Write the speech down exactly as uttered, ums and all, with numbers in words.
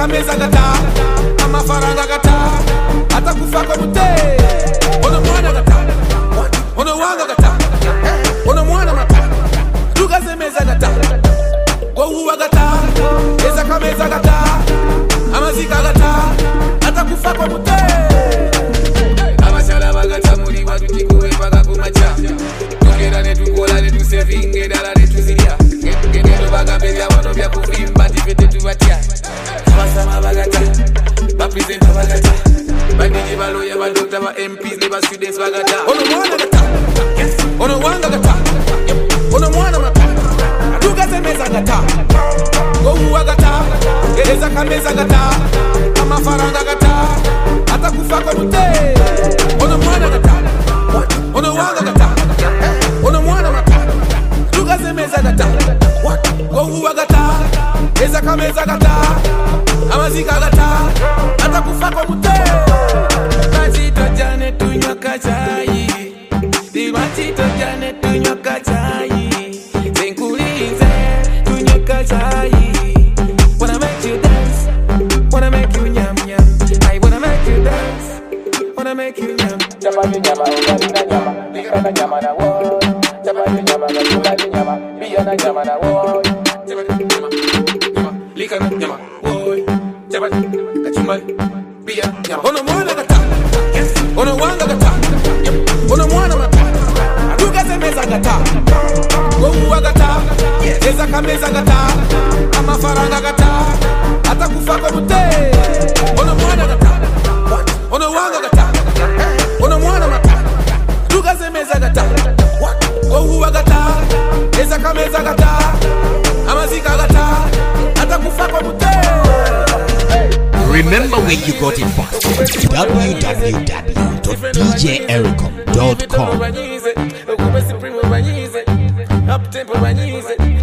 kameza gata amafaranga gata atakufa kwa mute ono mwana gata ono wanga gata ono mwana mata tukazemeza gata gohuwa gata eza kameza gata amazika gata atakufa kwa mute abashala bagata muri watu tikuwe paka kumacha tukera netukola netusevinge dala netuzilya ngendo bagambelya bano bya kuvimba tifete tubatya abasama bagata bapresenta bagata bandiji baloya badokta ba M Ps ne ba students bagata ono mwana gata ono wanga gata ono mwana mata tukazemeza gata gohuwa gata eza kameza gata amafaranga gata atakufa kwa mute ono mwana gata ono wanga gata ono mwana mata tukazemeza gata gohuwa gata eza kameza gata amazika gata atakufa kwa mute batito jane tunywa kachai batito jane tunywa kachai zenkulize tunywa kachai wanna make you dance wanna make you nyam nyam I wanna make you dance wanna make you nyam jamani nyama ugali na nyama pika na nyama na wo jamani nyama na ugali nyama pia na nyama na wo jamani nyama nyama lika na nyama wo jamani kachumbali pia nyama ono mwana gata ono wanga gata ono mwana mata tukazemeza gata gohuwa gata eza kameza gata amafaranga gata atakufa kwa mute ono mwana gata ono wanga gata ono mwana mata tukazemeza gata gohuwa gata eza kameza gata amazika gata atakufa kwa mute. Remember where you got it first. w w w dot d j ericom dot com.